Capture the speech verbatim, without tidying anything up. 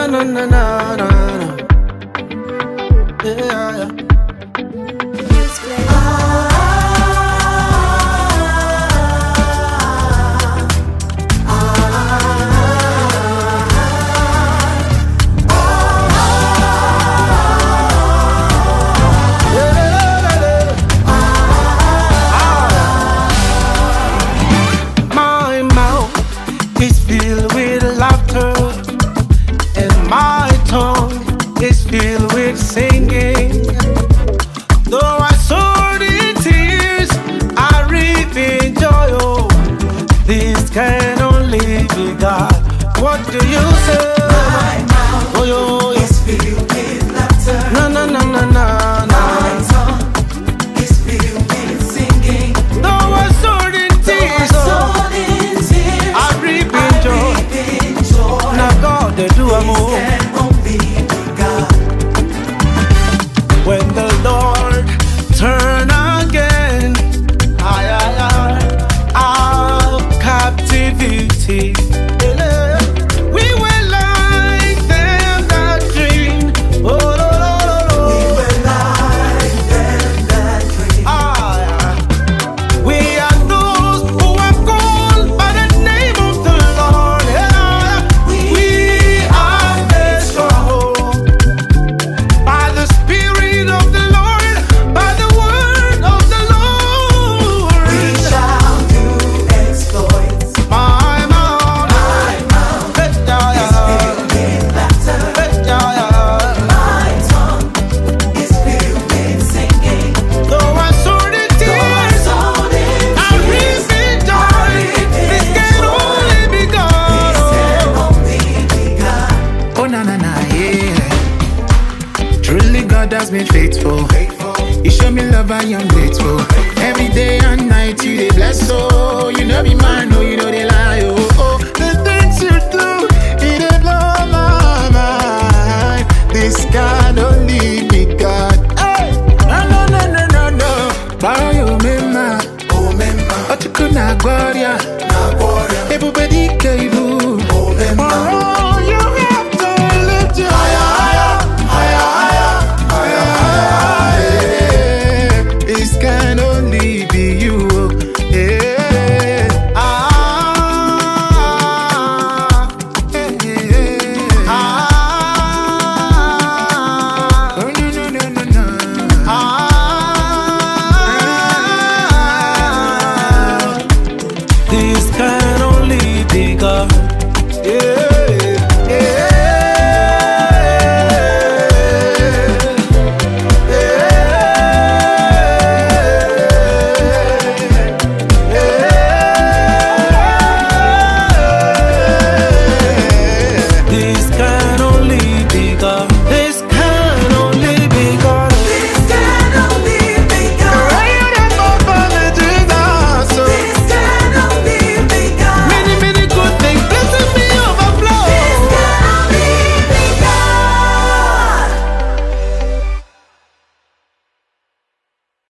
na na na na na. Yeah. Is filled with laughter, and my tongue is filled with singing. Though I sowed in tears, I reap in joy. Oh, this can only be God. What do you say? My mouth oh, yo, is filled with laughter. Na na na na na na. My tongue is filled with singing. Though I sowed in tears, oh, I reap in joy. Now God, they do a move. When the Lord turn again, I, I, I, our captivity. We were like them that dream. Oh, lo, lo, lo, lo. We were like them that dream. Ah, we are those who are called by the name of the Lord. Yeah. We are made strong by the Spirit of the Lord, by the word of the Lord. We shall do exploits. My mouth, My mouth let down, is filled with laughter. let down. My tongue is filled with singing. Though I sowed in Though I tears, sowed in I tears, reap in joy. reap in This can joy. only be God. this can only be God. Oh na na na yeah. Truly God has been faithful. You show me love I am grateful. Every day and night you dey bless, so you know be man, oh you